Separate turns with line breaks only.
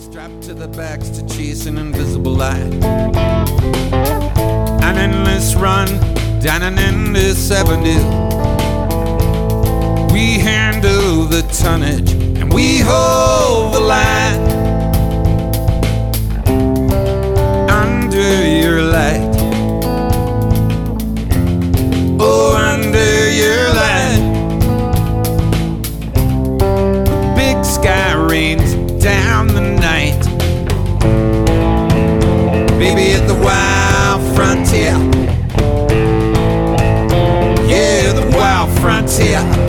Strapped to the backs to chase an invisible light. An endless run down an endless avenue. We handle the tonnage and we hold the line. Under your light, oh, under your light. Big sky rains down the night. Baby, at the wild frontier. Yeah, the wild frontier.